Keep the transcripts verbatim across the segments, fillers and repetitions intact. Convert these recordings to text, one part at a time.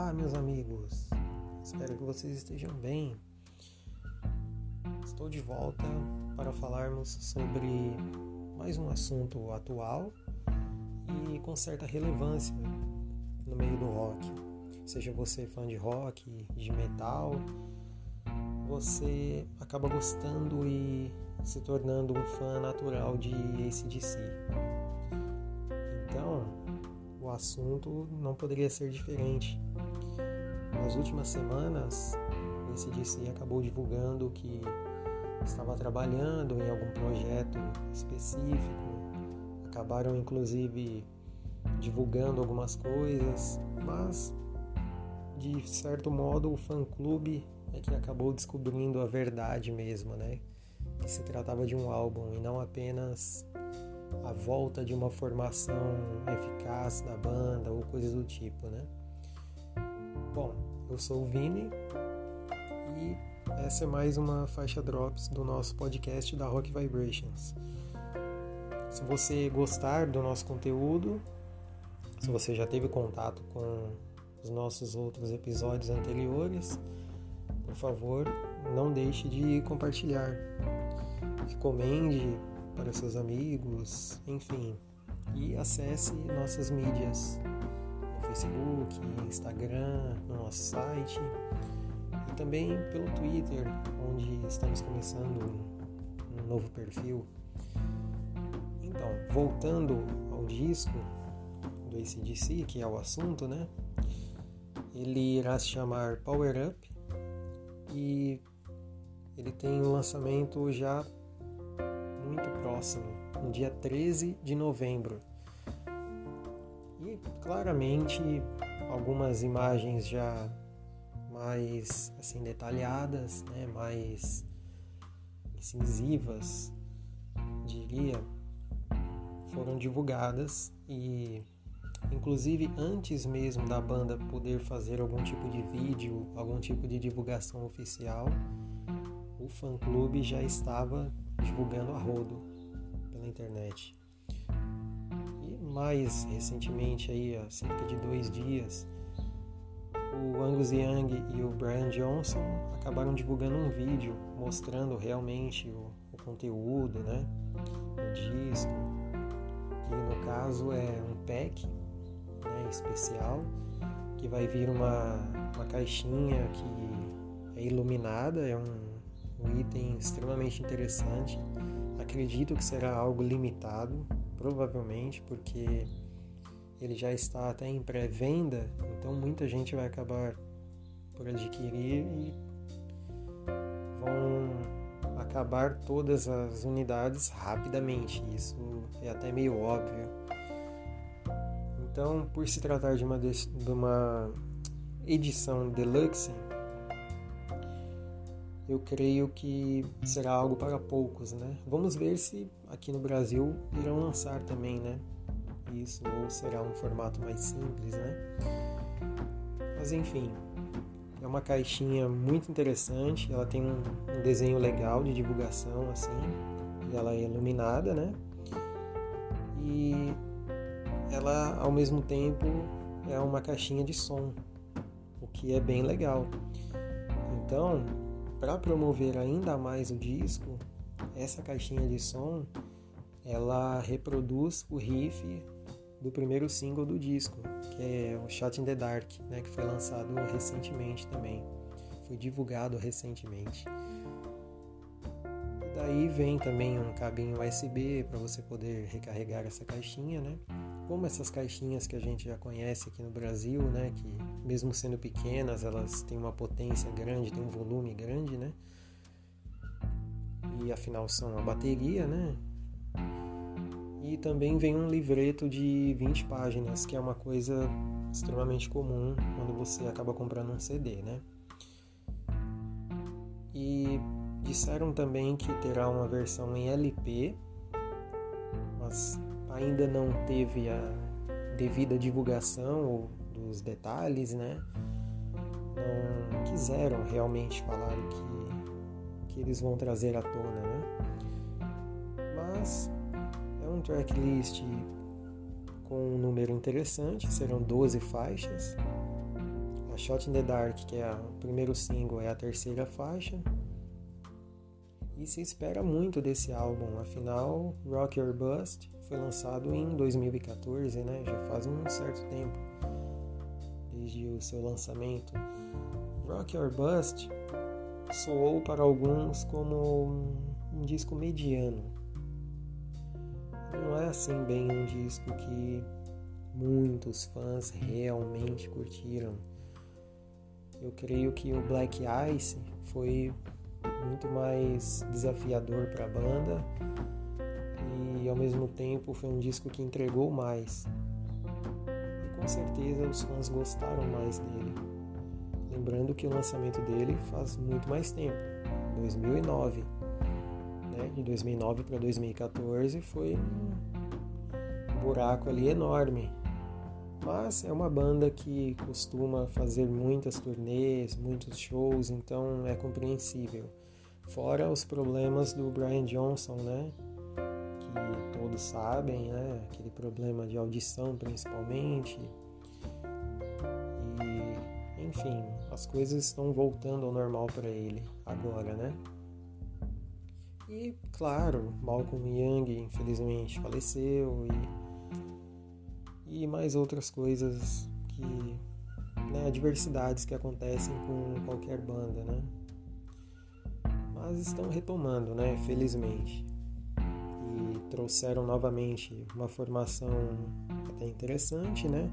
Olá, meus amigos, espero que vocês estejam bem. Estou de volta para falarmos sobre mais um assunto atual e com certa relevância no meio do rock. Seja você fã de rock, de metal, você acaba gostando e se tornando um fã natural de A C D C. Então, o assunto não poderia ser diferente. Nas últimas semanas, o A C D C acabou divulgando que estava trabalhando em algum projeto específico. Acabaram, inclusive, divulgando algumas coisas, mas, de certo modo, o fã-clube é que acabou descobrindo a verdade mesmo, né? Que se tratava de um álbum e não apenas a volta de uma formação eficaz da banda ou coisas do tipo, né? Bom, eu sou o Vini e essa é mais uma faixa Drops do nosso podcast da Rock Vibrations. Se você gostar do nosso conteúdo, se você já teve contato com os nossos outros episódios anteriores, por favor, não deixe de compartilhar. Recomende para seus amigos, enfim, e acesse nossas mídias no Facebook, Instagram, no nosso site e também pelo Twitter, onde estamos começando um novo perfil. Então, voltando ao disco do A C D C, que é o assunto, né? Ele irá se chamar Power Up e ele tem um lançamento já muito próximo, no dia treze de novembro. E claramente algumas imagens já mais assim detalhadas, né, mais incisivas, diria, foram divulgadas e inclusive antes mesmo da banda poder fazer algum tipo de vídeo, algum tipo de divulgação oficial, o fã-clube já estava divulgando a rodo pela internet. E mais recentemente, aí, há cerca de dois dias, o Angus Young e o Brian Johnson acabaram divulgando um vídeo mostrando realmente o, o conteúdo, né, do disco, que no caso é um pack, né, especial, que vai vir uma, uma caixinha que é iluminada, é um um item extremamente interessante. Acredito que será algo limitado, provavelmente, porque ele já está até em pré-venda, então muita gente vai acabar por adquirir e vão acabar todas as unidades rapidamente. Isso é até meio óbvio. Então, por se tratar de uma, de uma edição deluxe, eu creio que será algo para poucos, né? Vamos ver se aqui no Brasil irão lançar também, né? Isso, ou será um formato mais simples, né? Mas enfim, é uma caixinha muito interessante, ela tem um, um desenho legal de divulgação, assim, e ela é iluminada, né? E ela, ao mesmo tempo, é uma caixinha de som, o que é bem legal. Então, para promover ainda mais o disco, essa caixinha de som, ela reproduz o riff do primeiro single do disco, que é o Shot in the Dark, né, que foi lançado recentemente também, foi divulgado recentemente. E daí vem também um cabinho U S B para você poder recarregar essa caixinha, né? Como essas caixinhas que a gente já conhece aqui no Brasil, né, que mesmo sendo pequenas, elas têm uma potência grande, têm um volume grande, né? E afinal são a bateria, né? E também vem um livreto de vinte páginas, que é uma coisa extremamente comum quando você acaba comprando um C D, né? E disseram também que terá uma versão em L P, mas ainda não teve a devida divulgação dos detalhes, né? Não quiseram realmente falar o que, que eles vão trazer à tona, né? Mas é um tracklist com um número interessante, serão doze faixas. Shot in the Dark, que é o primeiro single, é a terceira faixa. E se espera muito desse álbum, afinal, Rock or Bust foi lançado em dois mil e catorze, né? Já faz um certo tempo desde o seu lançamento. Rock or Bust soou para alguns como um, um disco mediano. Não é assim bem um disco que muitos fãs realmente curtiram. Eu creio que o Black Ice foi muito mais desafiador para a banda e ao mesmo tempo foi um disco que entregou mais. E com certeza os fãs gostaram mais dele. Lembrando que o lançamento dele faz muito mais tempo, dois mil e nove. Né? De dois mil e nove para dois mil e catorze foi um buraco ali enorme. Mas é uma banda que costuma fazer muitas turnês, muitos shows, então é compreensível. Fora os problemas do Brian Johnson, né? Que todos sabem, né? Aquele problema de audição principalmente. E, enfim, as coisas estão voltando ao normal para ele agora, né? E, claro, Malcolm Young infelizmente faleceu e e mais outras coisas que, né, adversidades que acontecem com qualquer banda, né? Mas estão retomando, né, felizmente. E trouxeram novamente uma formação até interessante, né?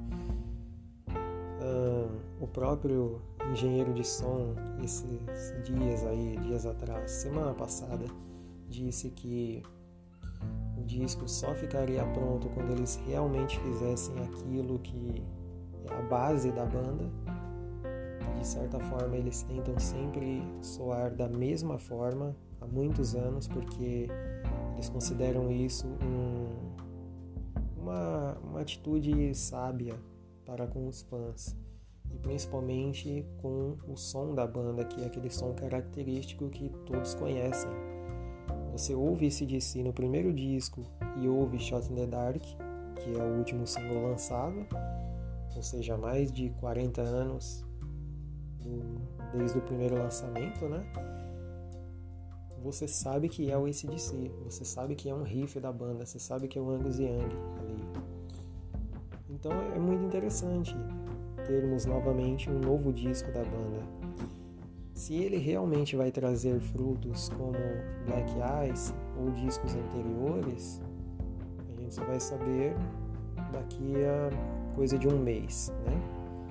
Ah, o próprio engenheiro de som, esses dias aí, dias atrás, semana passada, disse que o disco só ficaria pronto quando eles realmente fizessem aquilo que é a base da banda. De certa forma, eles tentam sempre soar da mesma forma há muitos anos, porque eles consideram isso um, uma, uma atitude sábia para com os fãs. E principalmente com o som da banda, que é aquele som característico que todos conhecem. Você ouve A C D C no primeiro disco e ouve Shot in the Dark, que é o último single lançado, ou seja, mais de quarenta anos do, desde o primeiro lançamento, né? Você sabe que é o A C D C, você sabe que é um riff da banda, você sabe que é o Angus Young ali. Então é muito interessante termos novamente um novo disco da banda. Se ele realmente vai trazer frutos como Black Ice ou discos anteriores, a gente só vai saber daqui a coisa de um mês, né?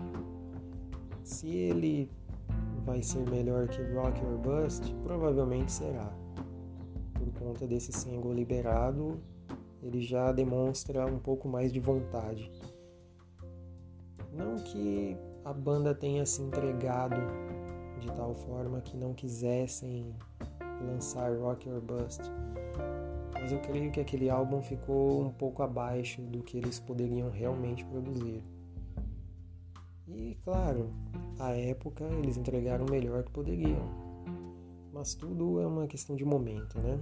Se ele vai ser melhor que Rock or Bust, provavelmente será. Por conta desse single liberado, ele já demonstra um pouco mais de vontade. Não que a banda tenha se entregado de tal forma que não quisessem lançar Rock or Bust, mas eu creio que aquele álbum ficou um pouco abaixo do que eles poderiam realmente produzir. E claro, à época eles entregaram o melhor que poderiam, mas tudo é uma questão de momento, né?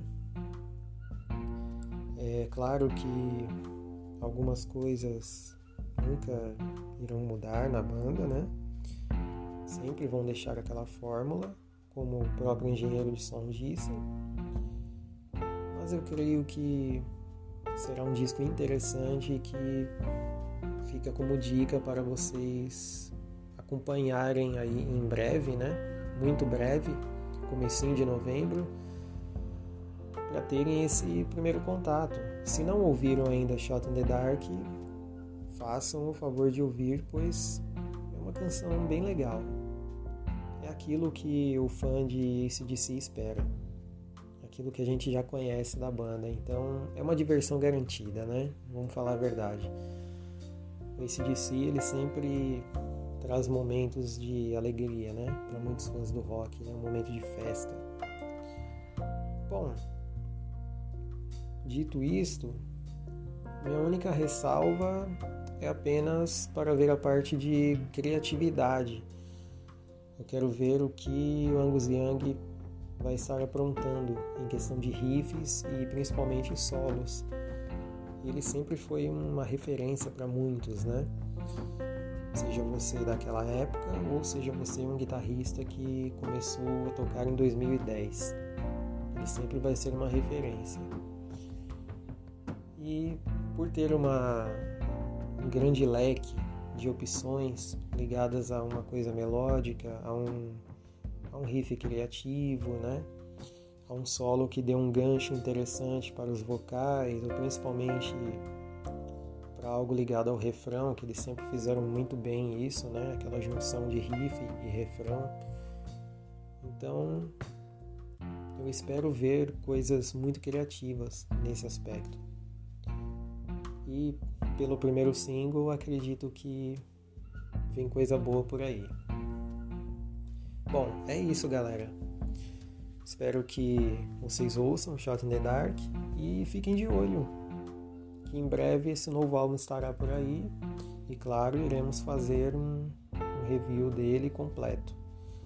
É claro que algumas coisas nunca irão mudar na banda, né? Sempre vão deixar aquela fórmula, como o próprio engenheiro de som disse. Mas eu creio que será um disco interessante e que fica como dica para vocês acompanharem aí em breve, né? Muito breve, comecinho de novembro, para terem esse primeiro contato. Se não ouviram ainda Shot in the Dark, façam o favor de ouvir, pois é uma canção bem legal. É aquilo que o fã de A C D C espera. Aquilo que a gente já conhece da banda. Então é uma diversão garantida, né? Vamos falar a verdade. O A C D C, ele sempre traz momentos de alegria, né? Para muitos fãs do rock, né? Um momento de festa. Bom, dito isto, minha única ressalva é apenas para ver a parte de criatividade. Eu quero ver o que o Angus Young vai estar aprontando em questão de riffs e principalmente solos. Ele sempre foi uma referência para muitos, né? seja você daquela época ou seja você um guitarrista que começou a tocar em dois mil e dez. Ele sempre vai ser uma referência. E por ter uma, um grande leque de opções ligadas a uma coisa melódica, a um, a um riff criativo, né? A um solo que dê um gancho interessante para os vocais, ou principalmente para algo ligado ao refrão, que eles sempre fizeram muito bem isso, né? Aquela junção de riff e refrão. Então, eu espero ver coisas muito criativas nesse aspecto. E pelo primeiro single, acredito que vem coisa boa por aí. Bom, é isso, galera. Espero que vocês ouçam Shot in the Dark e fiquem de olho, que em breve esse novo álbum estará por aí e, claro, iremos fazer um, um review dele completo.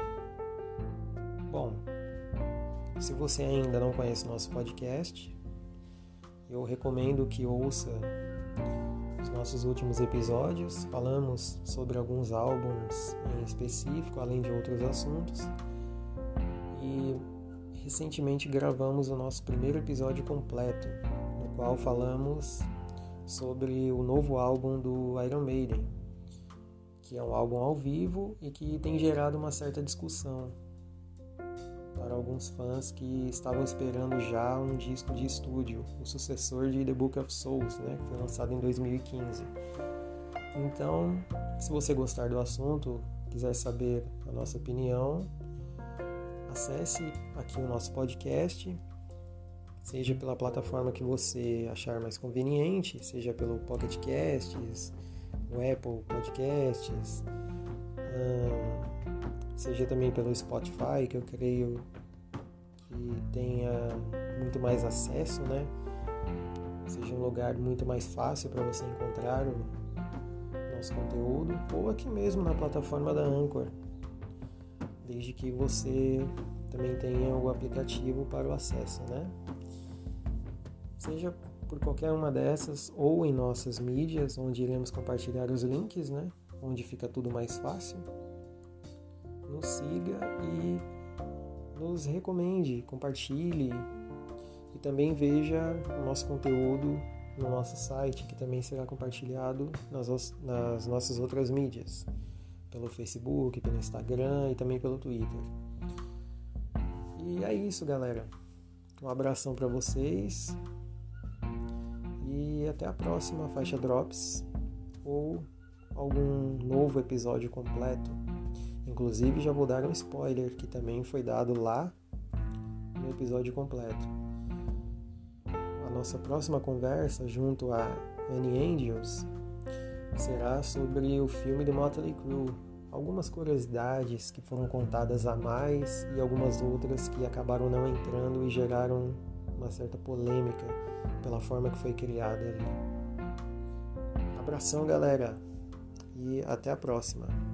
Bom, se você ainda não conhece o nosso podcast, eu recomendo que ouça os nossos últimos episódios. Falamos sobre alguns álbuns em específico, além de outros assuntos. E recentemente gravamos o nosso primeiro episódio completo, no qual falamos sobre o novo álbum do Iron Maiden, que é um álbum ao vivo e que tem gerado uma certa discussão para alguns fãs que estavam esperando já um disco de estúdio, o sucessor de The Book of Souls, né, que foi lançado em dois mil e quinze. Então, se você gostar do assunto, quiser saber a nossa opinião, acesse aqui o nosso podcast, seja pela plataforma que você achar mais conveniente, seja pelo Pocket Casts, o Apple Podcasts, hum, seja também pelo Spotify, que eu creio que tenha muito mais acesso, né? Seja um lugar muito mais fácil para você encontrar o nosso conteúdo, ou aqui mesmo na plataforma da Anchor, desde que você também tenha o aplicativo para o acesso, né? Seja por qualquer uma dessas, ou em nossas mídias, onde iremos compartilhar os links, né? Onde fica tudo mais fácil. Nos siga e nos recomende, compartilhe e também veja o nosso conteúdo no nosso site, que também será compartilhado nas, nas nossas outras mídias, pelo Facebook, pelo Instagram e também pelo Twitter. E é isso, galera. Um abração para vocês e até a próxima faixa Drops ou algum novo episódio completo. Inclusive, já vou dar um spoiler que também foi dado lá no episódio completo. A nossa próxima conversa, junto a Annie Angels, será sobre o filme de Motley Crue. Algumas curiosidades que foram contadas a mais e algumas outras que acabaram não entrando e geraram uma certa polêmica pela forma que foi criada ali. Abração, galera, e até a próxima.